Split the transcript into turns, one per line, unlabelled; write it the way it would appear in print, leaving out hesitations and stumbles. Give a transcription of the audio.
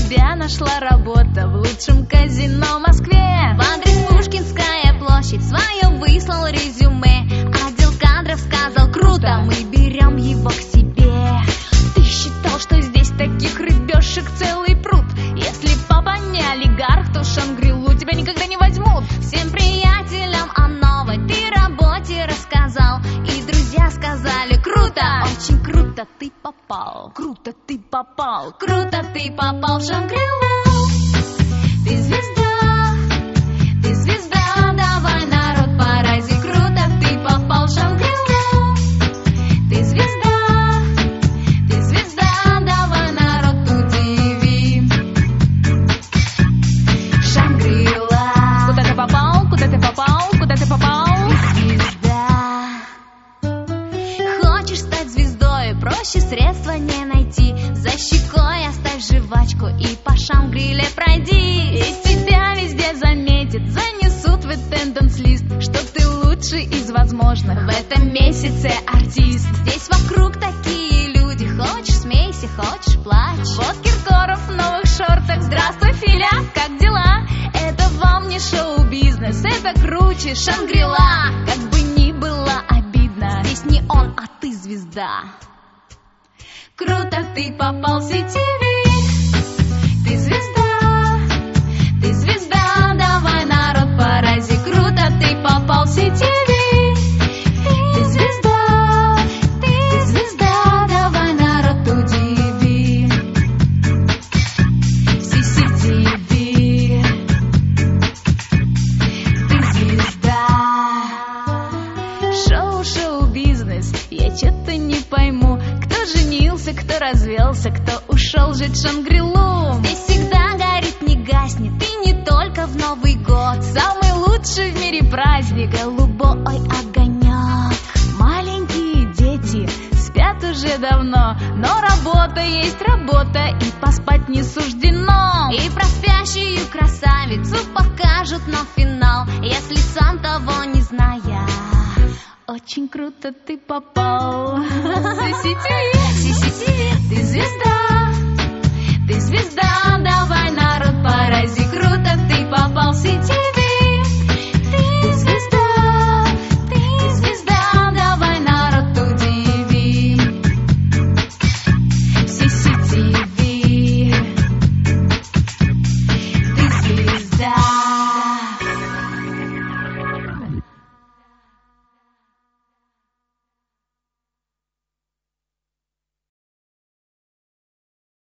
тебя нашла работа в лучшем казино в Москве. В адрес Пушкинская площадь свое выслал резюме. Отдел кадров сказал: круто, мы берем его к себе. Ты считал, что здесь таких рыбешек целый пруд? Если папа не олигарх, то Шангрилу тебя никогда не возьмут. Всем приятелям о новой ты работе рассказал, и друзья сказали: круто, очень круто ты попал. Круто ты попал, круто ты попал в Шангрилу. Ты звезда, ты звезда, давай, народ, порази. Круто ты попал в Шангрилу. Ты звезда, давай, народ, удиви. Шангрила. Куда ты попал, куда ты попал, куда ты попал? Звезда. Хочешь стать звездой, проще средства не найти. За щекой оставь жвачку и по Шангриле пройди. И тебя везде заметят, занесут в attendance-лист, что ты лучший из возможных в этом месяце артист. Здесь вокруг такие люди, хочешь смейся, хочешь плачь. Вот Киркоров в новых шортах: здравствуй, Филя, как дела? Это вам не шоу-бизнес, это круче Шангрила. Как бы ни было обидно, здесь не он, а ты звезда. Круто ты попал в CTV. Ты звезда, давай, народ, порази. Круто ты попал в CTV. Ты звезда, давай, народ, удиви. CCTV. Ты звезда. Шоу-бизнес, я что-то не пойму. Кто женился, кто развелся, кто ушел жить в Шангрилу. Здесь всегда горит, не гаснет, и не только в Новый год. Самый лучший в мире праздник — голубой огонек. Маленькие дети спят уже давно, но работа есть работа, и поспать не суждено. И про спящую красавицу покажут на финал, если сам того не зная. Очень круто ты попал в CCTV.